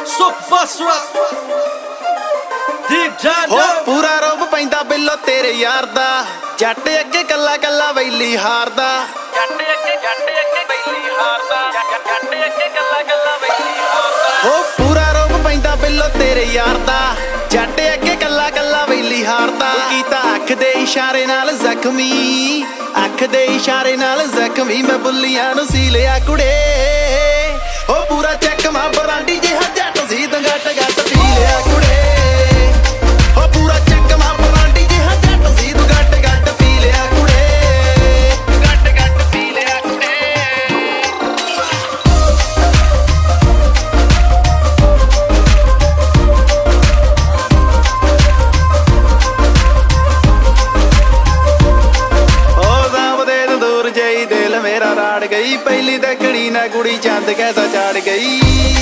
हो पूरा रोब पैंदा बिल्लो तेरे यार दा जट अगे कला कला वैली हारदा हो पूरा रोब पैंदा बिल्लो तेरे यार दा जट अगे कला कला वैली हारदा कीता अख दे इशारे नाल जख्मी अख दे इशारे नाल जख्मी मैं बुल्लियां नूं सी लिया कुड़े हो पूरा चेक मां बरांडी जिहा जट सी गट गट पी लिया कुड़े गई पहली दकड़ी ना कुड़ी चंद कैसा चढ़ गई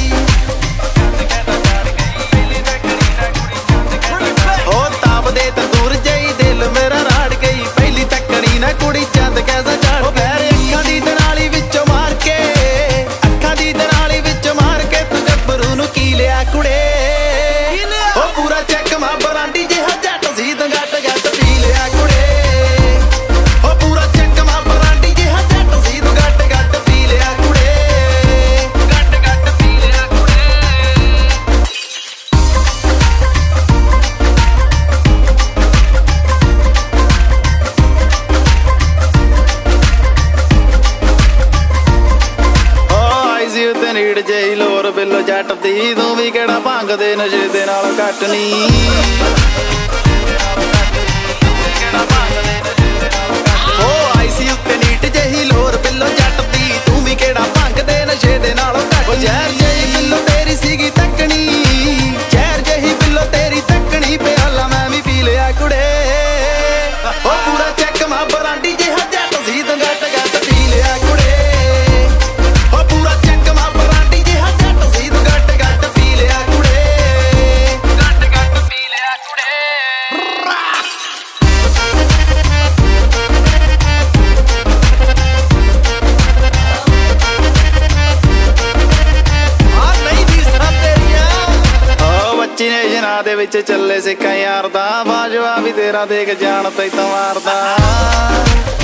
हो ताप दे तंदूर जई दिल मेरा राड़ गई पहली तकड़ी ना कुड़ी चंद कैसा चढ़ गई अखां दी दनाली विचों मार के अखां दी दनाली विचों मार के तू गब्बरू नूं की लिया कुड़े हो पूरा चेक मां बरांडी जिहा जट सी गट गट पी लिया कुड़े नीड़ जही लोर बिल्लो जट दी तू भी केड़ा भंग दे नशे दे नाल घट नी हो आई सी उत्ते नीट जही लोर बिल्लो जट दी तू भी केड़ा भंग दे नशे दे नाल घट जहर जही बिल्लो तेरी सीगी तकनी जहर जही बिल्लो तेरी तकनी प्याला मैं भी पी लिया कुड़े हो पूरा चेक मां बरांडी जिहा जट सी गट गट पी लिया कुड़े दे विच चले सिक्का यार दा बाजवा भी तेरा देख जान तैं मारदा